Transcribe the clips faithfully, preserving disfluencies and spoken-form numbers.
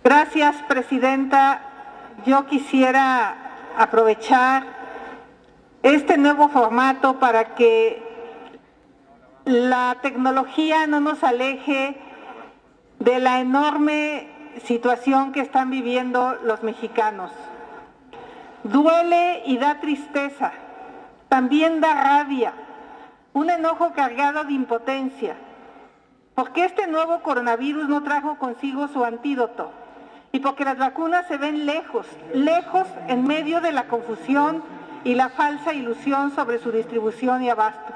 Gracias, Presidenta. Yo quisiera aprovechar este nuevo formato para que la tecnología no nos aleje de la enorme situación que están viviendo los mexicanos. Duele y da tristeza, también da rabia, un enojo cargado de impotencia, porque este nuevo coronavirus no trajo consigo su antídoto y porque las vacunas se ven lejos, lejos en medio de la confusión y la falsa ilusión sobre su distribución y abasto.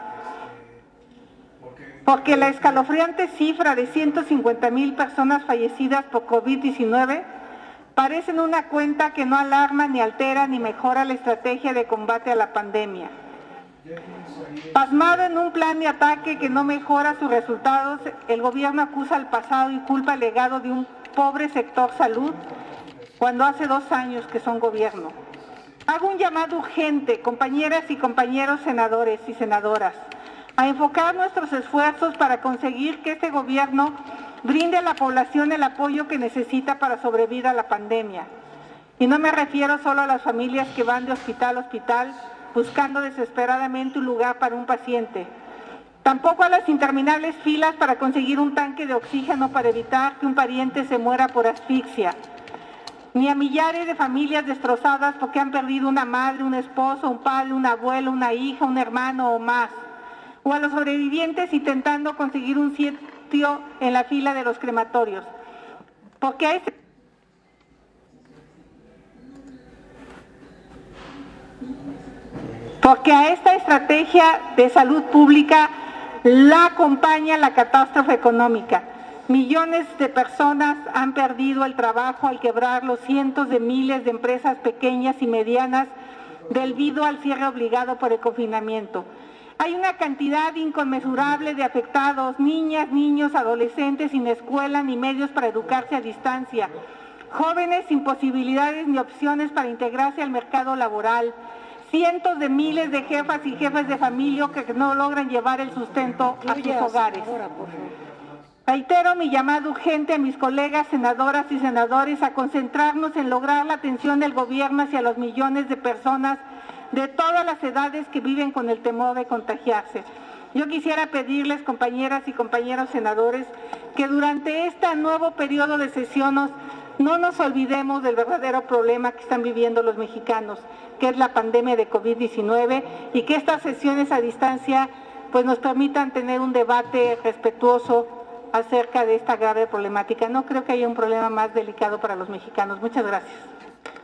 Porque la escalofriante cifra de ciento cincuenta mil personas fallecidas por COVID diecinueve parecen una cuenta que no alarma ni altera ni mejora la estrategia de combate a la pandemia. Pasmado en un plan de ataque que no mejora sus resultados, el gobierno acusa al pasado y culpa al legado de un pobre sector salud cuando hace dos años que son gobierno. Hago un llamado urgente, compañeras y compañeros senadores y senadoras, a enfocar nuestros esfuerzos para conseguir que este gobierno brinde a la población el apoyo que necesita para sobrevivir a la pandemia. Y no me refiero solo a las familias que van de hospital a hospital buscando desesperadamente un lugar para un paciente. Tampoco a las interminables filas para conseguir un tanque de oxígeno para evitar que un pariente se muera por asfixia. Ni a millares de familias destrozadas porque han perdido una madre, un esposo, un padre, un abuelo, una hija, un hermano o más. O a los sobrevivientes intentando conseguir un sitio en la fila de los crematorios. Porque a este... Porque a esta estrategia de salud pública la acompaña la catástrofe económica. Millones de personas han perdido el trabajo al quebrar los cientos de miles de empresas pequeñas y medianas debido al cierre obligado por el confinamiento. Hay una cantidad inconmensurable de afectados, niñas, niños, adolescentes sin escuela ni medios para educarse a distancia, jóvenes sin posibilidades ni opciones para integrarse al mercado laboral, cientos de miles de jefas y jefes de familia que no logran llevar el sustento a sus hogares. Reitero mi llamado urgente a mis colegas senadoras y senadores a concentrarnos en lograr la atención del gobierno hacia los millones de personas de todas las edades que viven con el temor de contagiarse. Yo quisiera pedirles, compañeras y compañeros senadores, que durante este nuevo periodo de sesiones no nos olvidemos del verdadero problema que están viviendo los mexicanos, que es la pandemia de COVID diecinueve, y que estas sesiones a distancia pues, nos permitan tener un debate respetuoso acerca de esta grave problemática. No creo que haya un problema más delicado para los mexicanos. Muchas gracias.